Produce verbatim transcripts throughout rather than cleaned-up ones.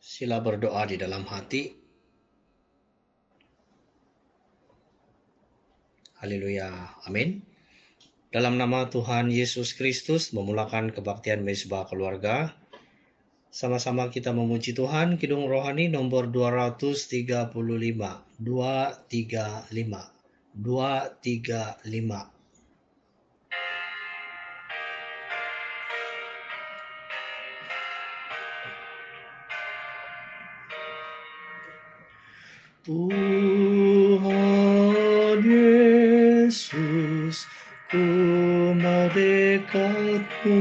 Sila berdoa di dalam hati. Haleluya. Amin. Dalam nama Tuhan Yesus Kristus, memulakan kebaktian Mezbah Keluarga. Sama-sama kita memuji Tuhan. Kidung Rohani nomor dua ratus tiga puluh lima. dua ratus tiga puluh lima. dua ratus tiga puluh lima. Tuhan Yesus, ku mau dekat-Mu,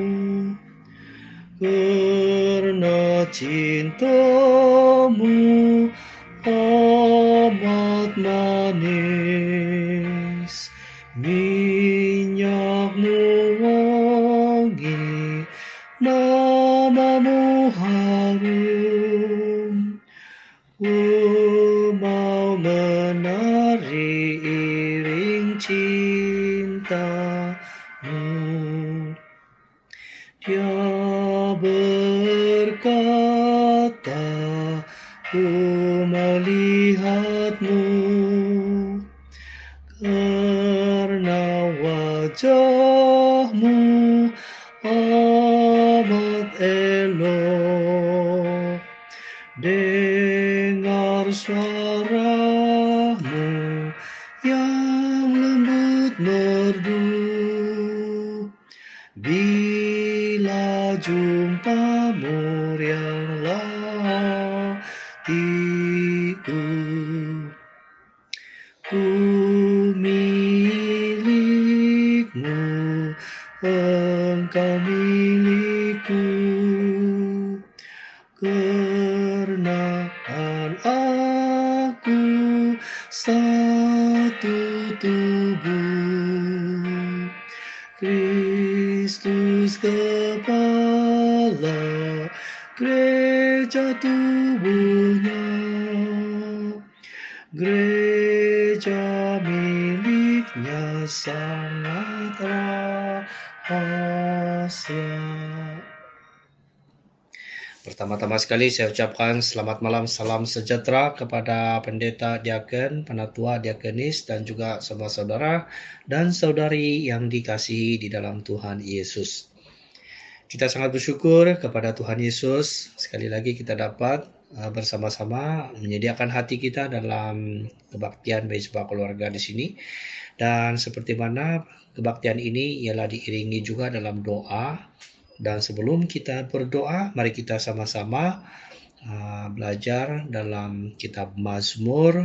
karena cinta-Mu amat manis, minyak-Mu wangi, nama-Mu harum. Ku mau menari iring cinta-Mu. Dia berkata, ku mau lihat-Mu, karena wajah-Mu amat elok. Dengar suara-Mu yang lembut merdu. Bila jumpa-Mu rianglah hatiku. Ku milik-Mu, Engkau milikku, karena aku satu tubuh. Kristus kepala, gereja tubuhnya, gereja miliknya sangat rahasia. Pertama-tama sekali saya ucapkan selamat malam, salam sejahtera kepada pendeta diaken, penatua diakenis, dan juga semua saudara dan saudari yang dikasihi di dalam Tuhan Yesus. Kita sangat bersyukur kepada Tuhan Yesus, sekali lagi kita dapat uh, bersama-sama menyediakan hati kita dalam kebaktian Mezbah Keluarga di sini. Dan seperti mana kebaktian ini ialah diiringi juga dalam doa. Dan sebelum kita berdoa, mari kita sama-sama uh, belajar dalam kitab Mazmur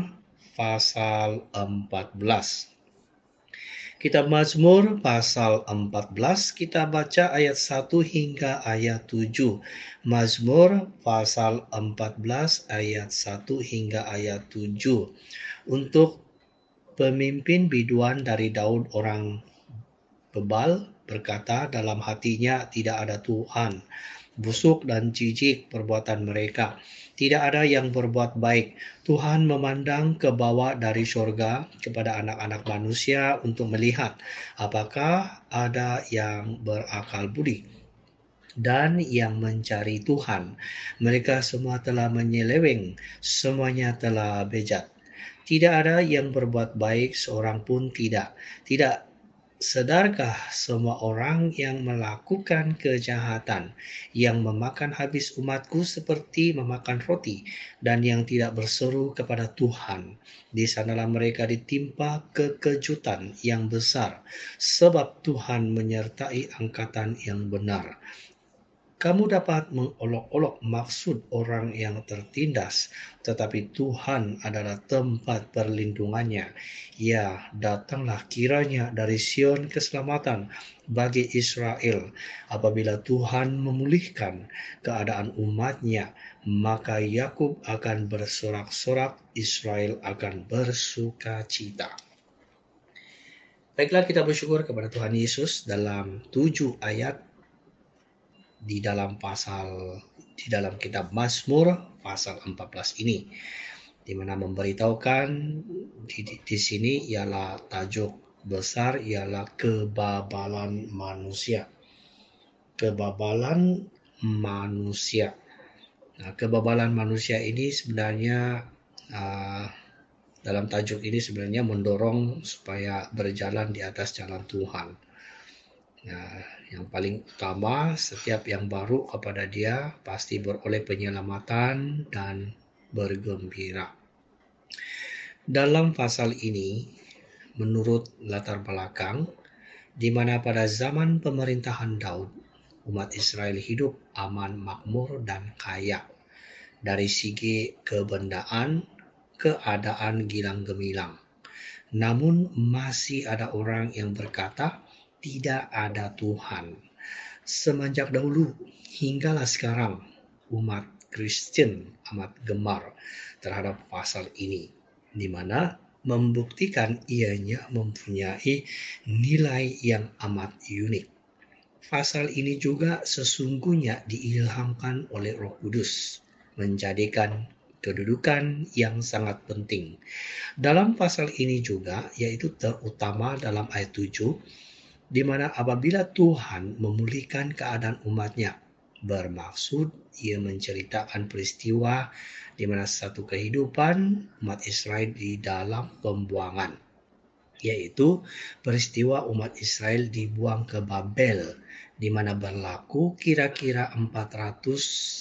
pasal empat belas. Kitab Mazmur pasal empat belas, kita baca ayat satu hingga ayat tujuh. Mazmur pasal empat belas ayat satu hingga ayat tujuh. Untuk pemimpin biduan dari Daud orang bebal, berkata dalam hatinya tidak ada Tuhan. Busuk dan jijik perbuatan mereka. Tidak ada yang berbuat baik. Tuhan memandang ke bawah dari surga kepada anak-anak manusia untuk melihat apakah ada yang berakal budi dan yang mencari Tuhan. Mereka semua telah menyeleweng, semuanya telah bejat. Tidak ada yang berbuat baik, seorang pun tidak. Tidak sadarkah semua orang yang melakukan kejahatan, yang memakan habis umatku seperti memakan roti, dan yang tidak berseru kepada Tuhan? Di sanalah mereka ditimpa kekejutan yang besar, sebab Tuhan menyertai angkatan yang benar. Kamu dapat mengolok-olok maksud orang yang tertindas, tetapi Tuhan adalah tempat perlindungannya. Ya, datanglah kiranya dari Sion keselamatan bagi Israel. Apabila Tuhan memulihkan keadaan umatnya, maka Yakub akan bersorak-sorak, Israel akan bersukacita. Baiklah, kita bersyukur kepada Tuhan Yesus dalam tujuh ayat di dalam pasal di dalam kitab Mazmur pasal empat belas ini, di mana memberitahukan di, di, di sini ialah tajuk besar ialah kebabalan manusia. Kebabalan manusia. Nah, kebebalan manusia ini sebenarnya uh, dalam tajuk ini sebenarnya mendorong supaya berjalan di atas jalan Tuhan. Nah, yang paling utama, setiap yang baru kepada Dia pasti beroleh penyelamatan dan bergembira. Dalam pasal ini, menurut latar belakang, di mana pada zaman pemerintahan Daud, umat Israel hidup aman, makmur, dan kaya. Dari segi kebendaan, keadaan gilang gemilang. Namun masih ada orang yang berkata, tidak ada Tuhan. Semenjak dahulu hinggalah sekarang, umat Kristen amat gemar terhadap pasal ini, di mana membuktikan ianya mempunyai nilai yang amat unik. Pasal ini juga sesungguhnya diilhamkan oleh Roh Kudus, menjadikan kedudukan yang sangat penting. Dalam pasal ini juga, yaitu terutama dalam ayat tujuh, di mana apabila Tuhan memulihkan keadaan umatnya, bermaksud ia menceritakan peristiwa di mana satu kehidupan umat Israel di dalam pembuangan, yaitu peristiwa umat Israel dibuang ke Babel, di mana berlaku kira-kira empat ratus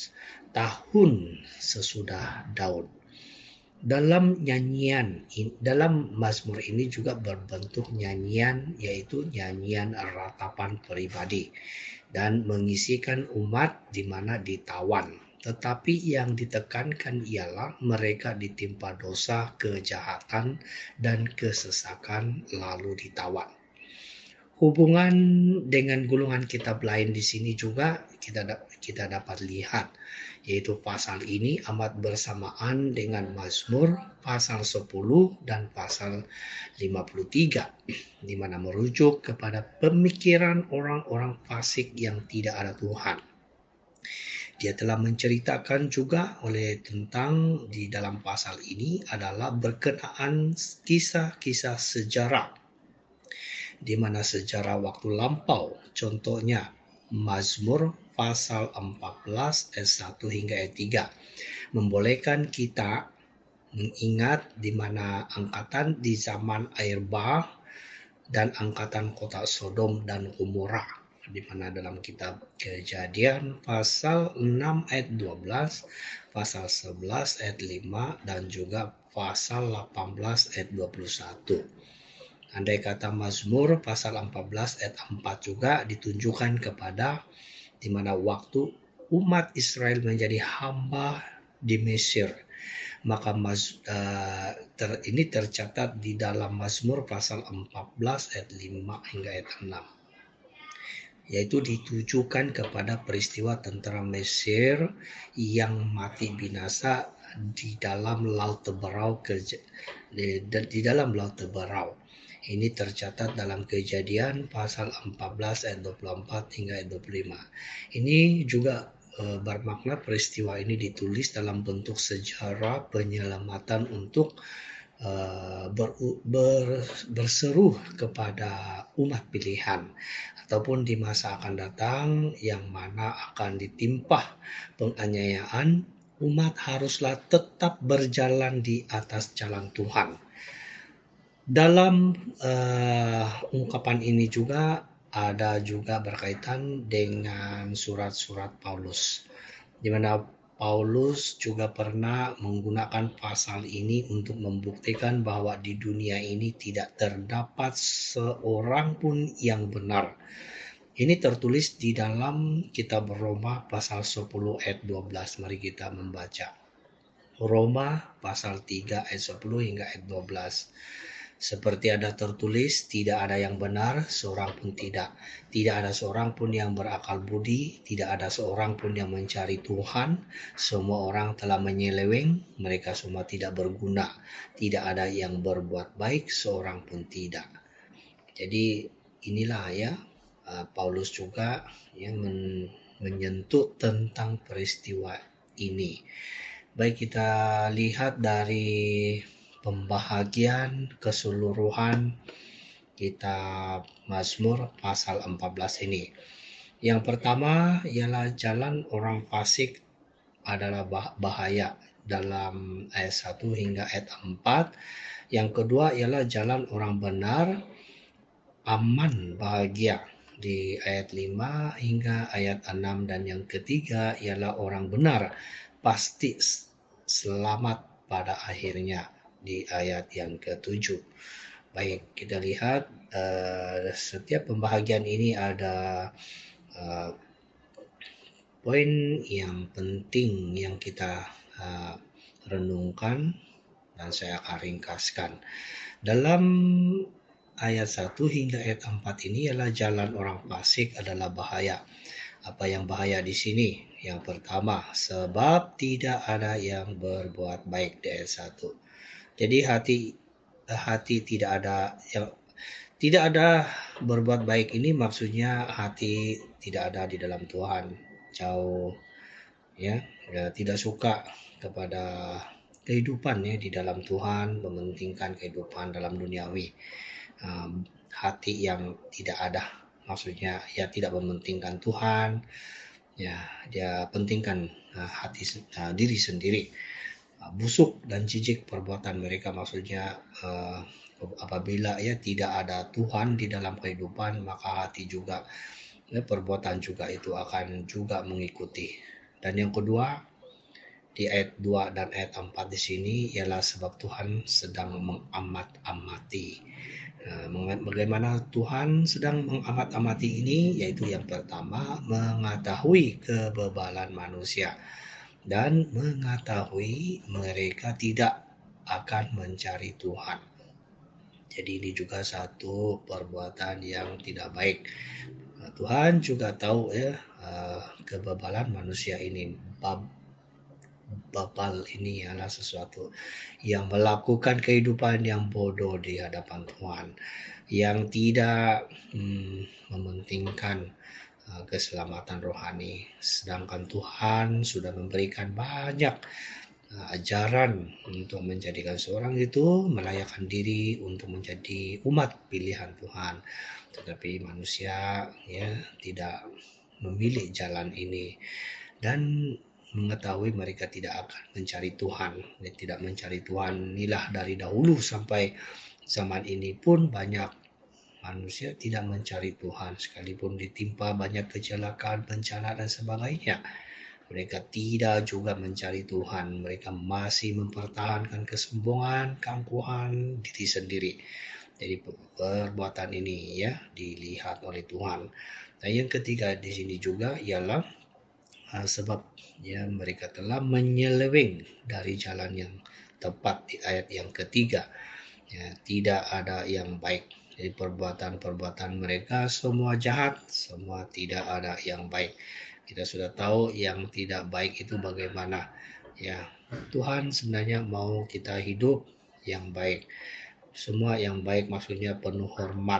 tahun sesudah Daud. Dalam nyanyian, dalam Mazmur ini juga berbentuk nyanyian, yaitu nyanyian ratapan pribadi, dan mengisikan umat di mana ditawan. Tetapi yang ditekankan ialah mereka ditimpa dosa, kejahatan, dan kesesakan lalu ditawan. Hubungan dengan gulungan kitab lain di sini juga kita kita dapat lihat, yaitu pasal ini amat bersamaan dengan Mazmur pasal sepuluh dan pasal lima puluh tiga, di mana merujuk kepada pemikiran orang-orang fasik yang tidak ada Tuhan. Dia telah menceritakan juga oleh tentang di dalam pasal ini adalah berkenaan kisah-kisah sejarah, di mana sejarah waktu lampau, contohnya Mazmur pasal empat belas ayat satu hingga ayat tiga, membolehkan kita mengingat di mana angkatan di zaman air bah dan angkatan kota Sodom dan Gomora, di mana dalam kitab Kejadian pasal enam ayat dua belas, pasal sebelas ayat lima, dan juga pasal delapan belas ayat dua puluh satu. Andai kata Mazmur pasal empat belas ayat empat juga ditunjukkan kepada di mana waktu umat Israel menjadi hamba di Mesir, maka Maz, uh, ter, ini tercatat di dalam Mazmur pasal empat belas ayat lima hingga ayat enam, yaitu ditujukan kepada peristiwa tentara Mesir yang mati binasa di dalam Laut Teberau, di, di dalam Laut Teberau. Ini tercatat dalam Kejadian pasal empat belas ayat dua puluh empat hingga ayat dua puluh lima. Ini juga e, bermakna peristiwa ini ditulis dalam bentuk sejarah penyelamatan untuk e, ber, ber, berseru kepada umat pilihan, ataupun di masa akan datang yang mana akan ditimpa penganiayaan, umat haruslah tetap berjalan di atas jalan Tuhan. Dalam uh, ungkapan ini juga ada juga berkaitan dengan surat-surat Paulus, di mana Paulus juga pernah menggunakan pasal ini untuk membuktikan bahwa di dunia ini tidak terdapat seorang pun yang benar. Ini tertulis di dalam kitab Roma pasal sepuluh ayat dua belas. Mari kita membaca. Roma pasal tiga ayat sepuluh hingga ayat dua belas. Seperti ada tertulis, tidak ada yang benar, seorang pun tidak. Tidak ada seorang pun yang berakal budi, tidak ada seorang pun yang mencari Tuhan. Semua orang telah menyeleweng, mereka semua tidak berguna. Tidak ada yang berbuat baik, seorang pun tidak. Jadi inilah ya, Paulus juga yang men- menyentuh tentang peristiwa ini. Baik, kita lihat dari pembahagian keseluruhan kitab Mazmur pasal empat belas ini. Yang pertama ialah jalan orang fasik adalah bah- bahaya dalam ayat satu hingga ayat empat. Yang kedua ialah jalan orang benar, aman, bahagia di ayat lima hingga ayat enam, dan yang ketiga ialah orang benar pasti selamat pada akhirnya di ayat yang ketujuh. Baik, kita lihat uh, setiap pembahagian ini ada uh, poin yang penting yang kita uh, renungkan, dan saya akan ringkaskan. Dalam ayat satu hingga ayat empat ini ialah jalan orang fasik adalah bahaya. Apa yang bahaya di sini? Yang pertama, sebab tidak ada yang berbuat baik di ayat satu. Jadi hati hati tidak ada yang tidak ada berbuat baik ini maksudnya hati tidak ada di dalam Tuhan, jauh, ya, ya tidak suka kepada kehidupan ya di dalam Tuhan, mementingkan kehidupan dalam duniawi. Um, hati yang tidak ada maksudnya ya tidak mementingkan Tuhan, ya dia pentingkan uh, hati uh, diri sendiri. Uh, busuk dan jijik perbuatan mereka, maksudnya uh, apabila ya tidak ada Tuhan di dalam kehidupan, maka hati juga ya, perbuatan juga itu akan juga mengikuti. Dan yang kedua, di ayat dua dan ayat empat di sini ialah sebab Tuhan sedang mengamat-amati. Nah, bagaimana Tuhan sedang mengamat-amati ini? Yaitu yang pertama, mengetahui kebebalan manusia dan mengetahui mereka tidak akan mencari Tuhan. Jadi ini juga satu perbuatan yang tidak baik. Tuhan juga tahu ya kebebalan manusia ini. Babal ini adalah sesuatu yang melakukan kehidupan yang bodoh di hadapan Tuhan, yang tidak hmm, mementingkan uh, keselamatan rohani. Sedangkan Tuhan sudah memberikan banyak uh, ajaran untuk menjadikan seorang itu melayakkan diri untuk menjadi umat pilihan Tuhan. Tetapi manusia ya tidak memilih jalan ini, dan mengetahui mereka tidak akan mencari Tuhan. Dan tidak mencari Tuhan inilah dari dahulu sampai zaman ini pun banyak manusia tidak mencari Tuhan, sekalipun ditimpa banyak kecelakaan, bencana dan sebagainya. Mereka tidak juga mencari Tuhan. Mereka masih mempertahankan kesombongan, keangkuhan diri sendiri. Jadi perbuatan ini ya dilihat oleh Tuhan. Dan yang ketiga di sini juga ialah uh, sebab ya mereka telah menyeleweng dari jalan yang tepat di ayat yang ketiga. Ya, tidak ada yang baik. Jadi perbuatan-perbuatan mereka semua jahat, semua tidak ada yang baik. Kita sudah tahu yang tidak baik itu bagaimana. Ya, Tuhan sebenarnya mau kita hidup yang baik. Semua yang baik maksudnya penuh hormat,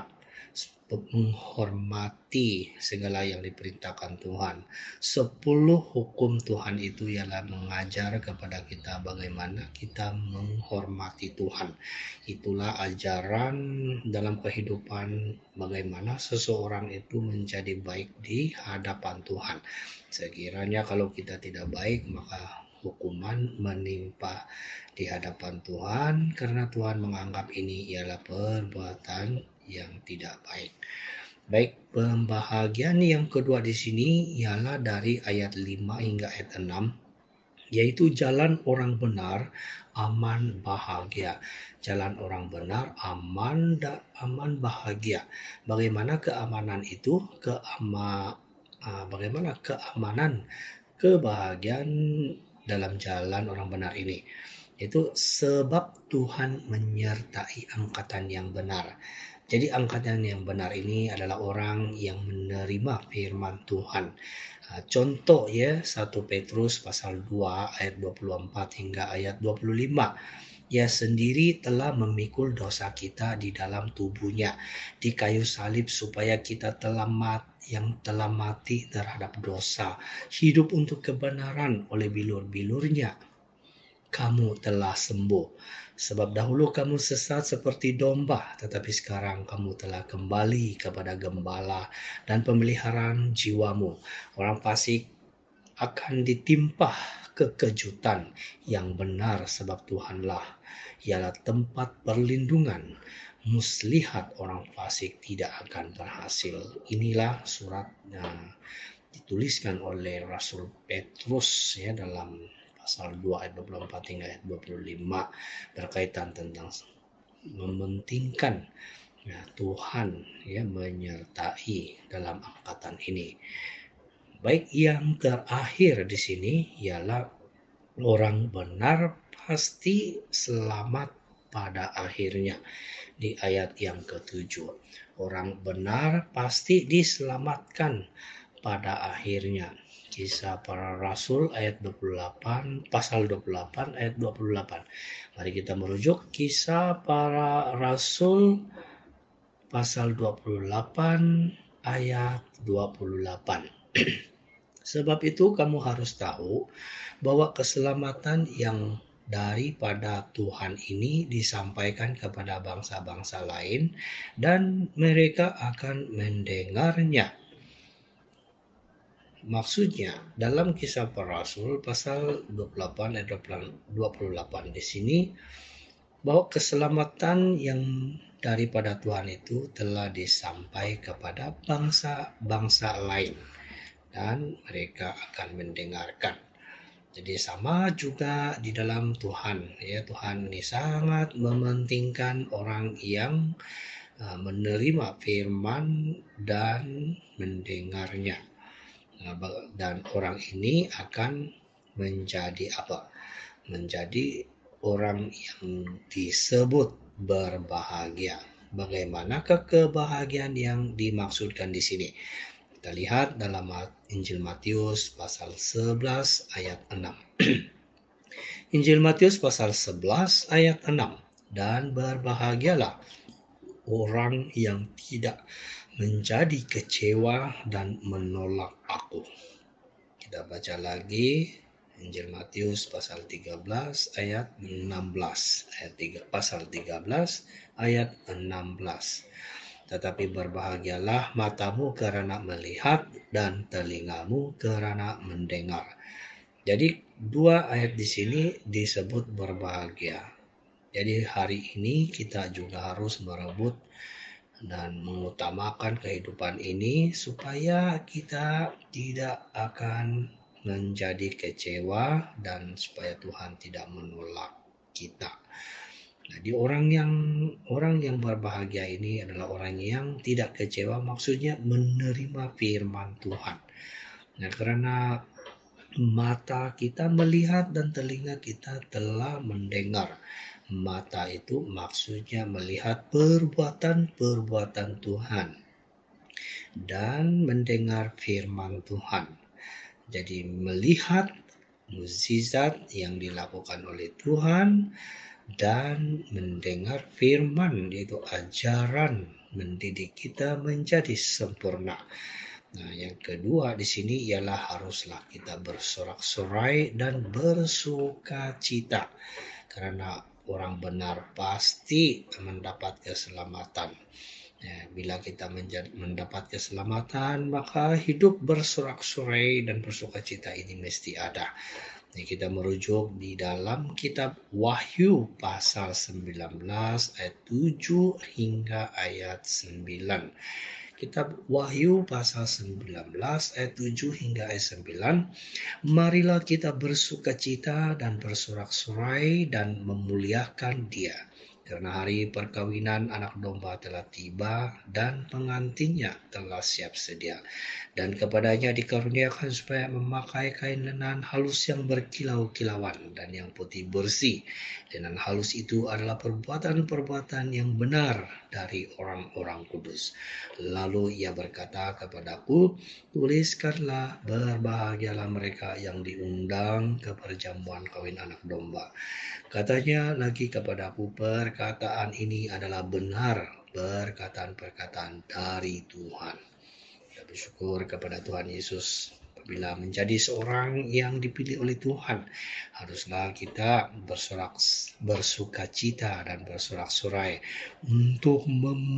menghormati segala yang diperintahkan Tuhan. Sepuluh hukum Tuhan itu ialah mengajar kepada kita bagaimana kita menghormati Tuhan. Itulah ajaran dalam kehidupan bagaimana seseorang itu menjadi baik di hadapan Tuhan. Sekiranya kalau kita tidak baik, maka hukuman menimpa di hadapan Tuhan, karena Tuhan menganggap ini ialah perbuatan yang tidak baik. Baik, pembahagian yang kedua di sini ialah dari ayat lima hingga ayat enam, yaitu jalan orang benar, aman, bahagia. Jalan orang benar, aman, dan aman, bahagia. Bagaimana keamanan itu? Keama, bagaimana keamanan, kebahagiaan dalam jalan orang benar ini? Itu sebab Tuhan menyertai angkatan yang benar. Jadi angkatan yang benar ini adalah orang yang menerima firman Tuhan. Contoh ya, satu Petrus pasal dua ayat dua puluh empat hingga ayat dua puluh lima. Ia sendiri telah memikul dosa kita di dalam tubuhnya di kayu salib, supaya kita telah mati, yang telah mati terhadap dosa, hidup untuk kebenaran. Oleh bilur-bilurnya kamu telah sembuh. Sebab dahulu kamu sesat seperti domba, tetapi sekarang kamu telah kembali kepada gembala dan pemeliharaan jiwamu. Orang fasik akan ditimpa kekejutan yang benar, sebab Tuhanlah ialah tempat perlindungan. Muslihat orang fasik tidak akan berhasil. Inilah surat yang dituliskan oleh Rasul Petrus ya dalam pasal dua ayat dua puluh empat hingga ayat dua puluh lima berkaitan tentang mementingkan ya, Tuhan ya menyertai dalam angkatan ini. Baik, yang terakhir di sini ialah orang benar pasti selamat pada akhirnya. Di ayat yang ketujuh, orang benar pasti diselamatkan pada akhirnya. Kisah Para Rasul ayat dua puluh delapan, pasal dua puluh delapan ayat dua puluh delapan. Mari kita merujuk Kisah Para Rasul pasal dua puluh delapan ayat dua puluh delapan. Sebab itu kamu harus tahu bahwa keselamatan yang daripada Tuhan ini disampaikan kepada bangsa-bangsa lain dan mereka akan mendengarnya. Maksudnya dalam Kisah Para Rasul pasal dua puluh delapan ayat dua puluh delapan di sini bahwa keselamatan yang daripada Tuhan itu telah disampaikan kepada bangsa-bangsa lain dan mereka akan mendengarkan. Jadi sama juga di dalam Tuhan ya, Tuhan ini sangat mementingkan orang yang uh, menerima firman dan mendengarnya. Nah, dan orang ini akan menjadi apa? Menjadi orang yang disebut berbahagia. Bagaimanakah kebahagiaan yang dimaksudkan di sini? Kita lihat dalam Injil Matius pasal sebelas ayat enam. Injil Matius pasal sebelas ayat enam. Dan berbahagialah orang yang tidak menjadi kecewa dan menolak aku. Kita baca lagi Injil Matius pasal tiga belas ayat enam belas. Ayat tiga, pasal tiga belas ayat enam belas. Tetapi berbahagialah matamu karena melihat dan telingamu karena mendengar. Jadi dua ayat di sini disebut berbahagia. Jadi hari ini kita juga harus merebut dan mengutamakan kehidupan ini supaya kita tidak akan menjadi kecewa dan supaya Tuhan tidak menolak kita. Jadi orang yang orang yang berbahagia ini adalah orang yang tidak kecewa, maksudnya menerima firman Tuhan. Nah, karena mata kita melihat dan telinga kita telah mendengar. Mata itu maksudnya melihat perbuatan-perbuatan Tuhan dan mendengar firman Tuhan. Jadi melihat mukjizat yang dilakukan oleh Tuhan dan mendengar firman, yaitu ajaran mendidik kita menjadi sempurna. Nah, yang kedua di sini ialah haruslah kita bersorak-sorai dan bersukacita karena orang benar pasti mendapat keselamatan. Ya, bila kita mendapat keselamatan, maka hidup bersorak-sorai dan bersukacita ini mesti ada. Ini kita merujuk di dalam kitab Wahyu pasal sembilan belas ayat tujuh hingga ayat sembilan. Kitab Wahyu pasal sembilan belas ayat tujuh hingga ayat sembilan. Marilah kita bersukacita dan bersorak-sorai dan memuliakan Dia. Karena hari perkawinan anak domba telah tiba dan pengantinnya telah siap sedia. Dan kepadanya dikaruniakan supaya memakai kain lenan halus yang berkilau-kilauan dan yang putih bersih. Lenan halus itu adalah perbuatan-perbuatan yang benar dari orang-orang kudus. Lalu ia berkata kepadaku, tuliskanlah, berbahagialah mereka yang diundang ke perjamuan kawin anak domba. Katanya lagi kepadaku, perkataan ini adalah benar, perkataan-perkataan dari Tuhan. Kita bersyukur kepada Tuhan Yesus. Apabila menjadi seorang yang dipilih oleh Tuhan, haruslah kita bersorak, bersukacita dan bersorak-sorai untuk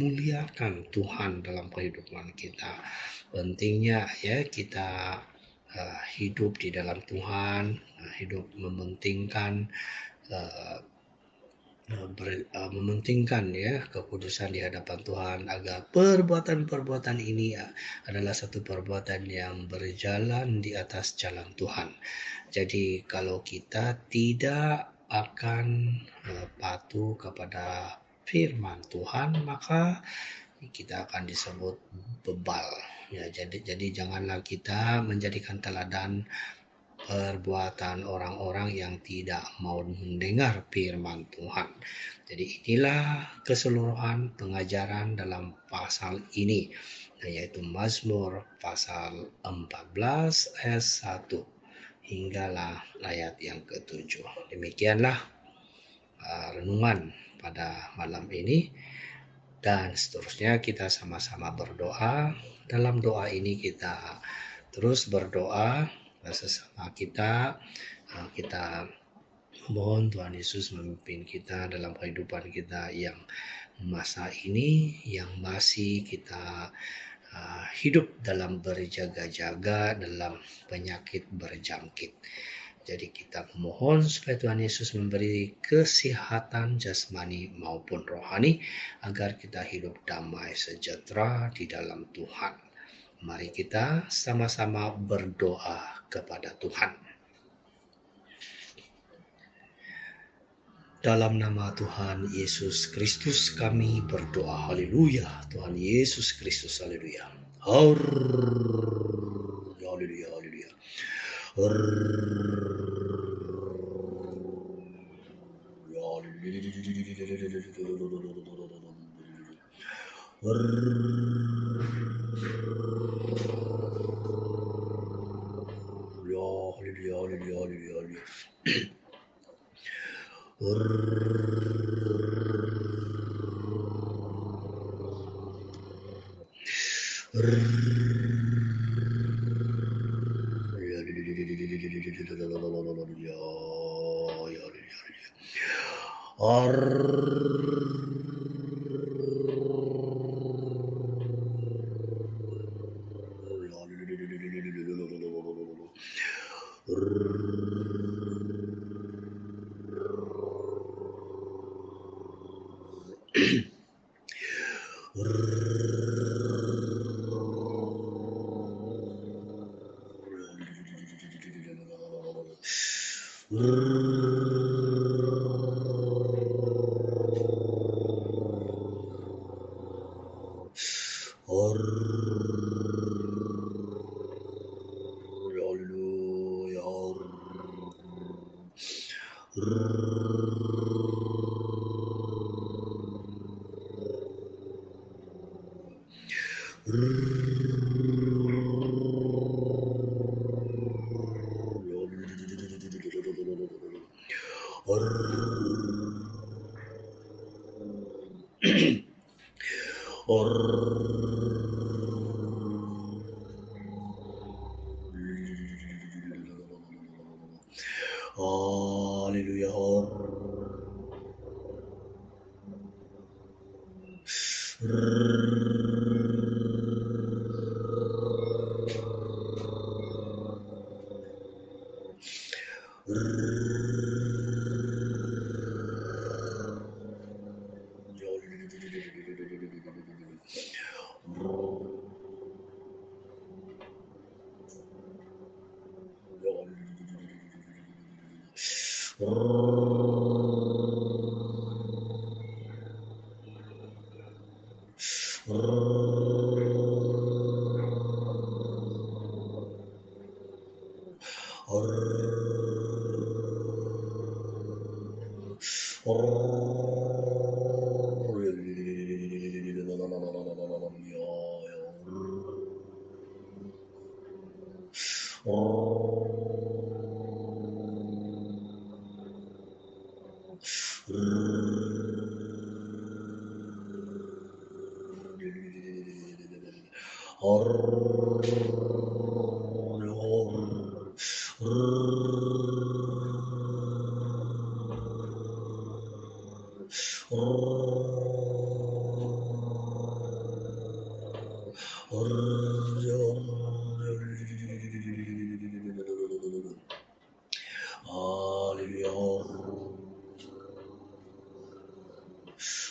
memuliakan Tuhan dalam kehidupan kita. Pentingnya ya kita uh, hidup di dalam Tuhan, uh, hidup mementingkan uh, ber, uh, mementingkan ya kekudusan di hadapan Tuhan, agar perbuatan-perbuatan ini uh, adalah satu perbuatan yang berjalan di atas jalan Tuhan. Jadi kalau kita tidak akan uh, patuh kepada firman Tuhan, maka kita akan disebut bebal. Ya, jadi jadi janganlah kita menjadikan teladan perbuatan orang-orang yang tidak mau mendengar firman Tuhan. Jadi inilah keseluruhan pengajaran dalam pasal ini, yaitu Mazmur pasal empat belas ayat satu hinggalah ayat yang ketujuh. Demikianlah uh, renungan pada malam ini, dan seterusnya kita sama-sama berdoa. Dalam doa ini kita terus berdoa sesama kita, kita mohon Tuhan Yesus memimpin kita dalam kehidupan kita yang masa ini, yang masih kita uh, hidup dalam berjaga-jaga dalam penyakit berjangkit. Jadi kita mohon supaya Tuhan Yesus memberi kesehatan jasmani maupun rohani, agar kita hidup damai sejahtera di dalam Tuhan. Mari kita sama-sama berdoa kepada Tuhan. Dalam nama Tuhan Yesus Kristus kami berdoa. Haleluya. Tuhan Yesus Kristus. Haleluya. Haleluya. Haleluya. Haleluya.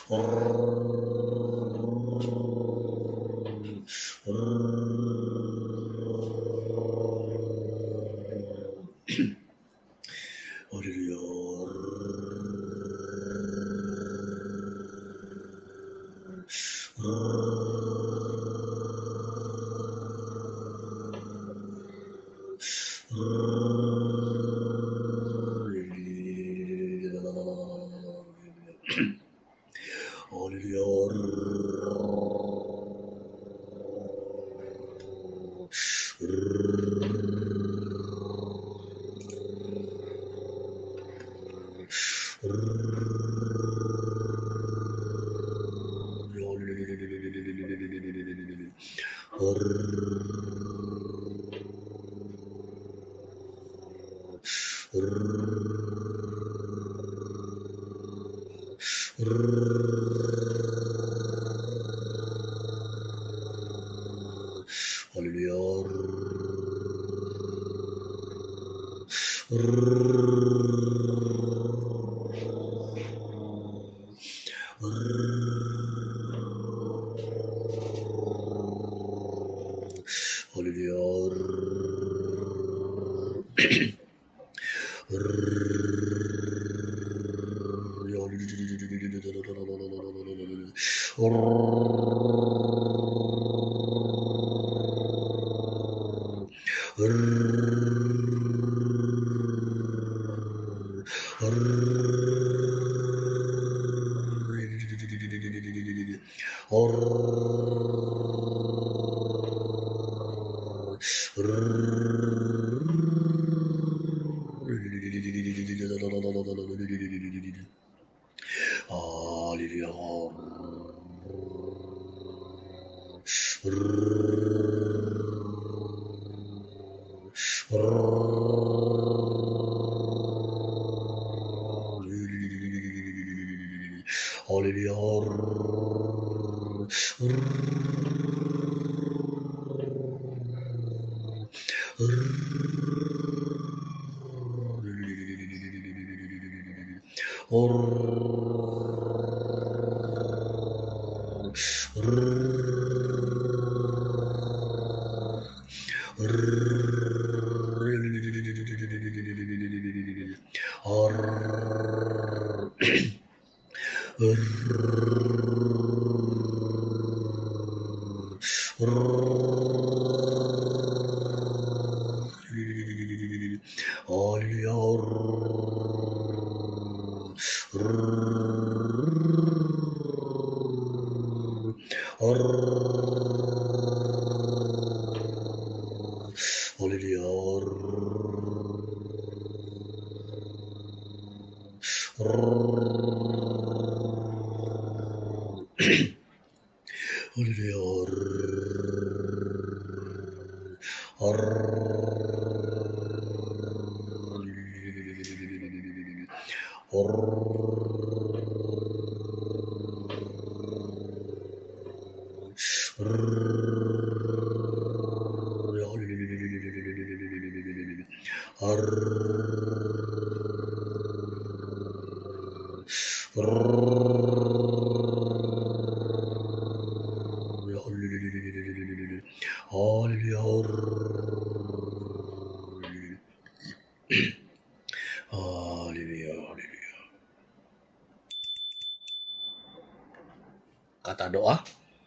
Kata doa,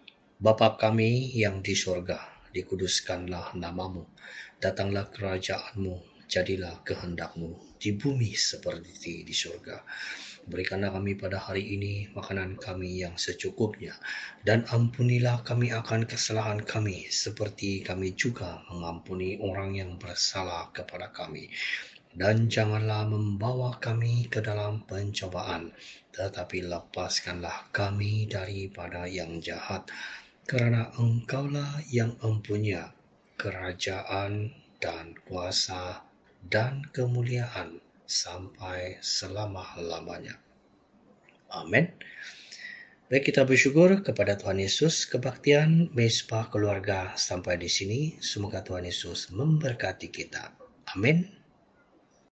Bapa kami yang di surga, dikuduskanlah namamu, datanglah kerajaanmu, jadilah kehendak-Mu di bumi seperti di surga. Berikanlah kami pada hari ini makanan kami yang secukupnya, dan ampunilah kami akan kesalahan kami, seperti kami juga mengampuni orang yang bersalah kepada kami. Dan janganlah membawa kami ke dalam pencobaan, tetapi lepaskanlah kami daripada yang jahat, karena Engkaulah yang mempunyai kerajaan dan kuasa dan kemuliaan sampai selama-lamanya. Amin. Baik, kita bersyukur kepada Tuhan Yesus. Kebaktian Mesbah Keluarga sampai di sini. Semoga Tuhan Yesus memberkati kita. Amin.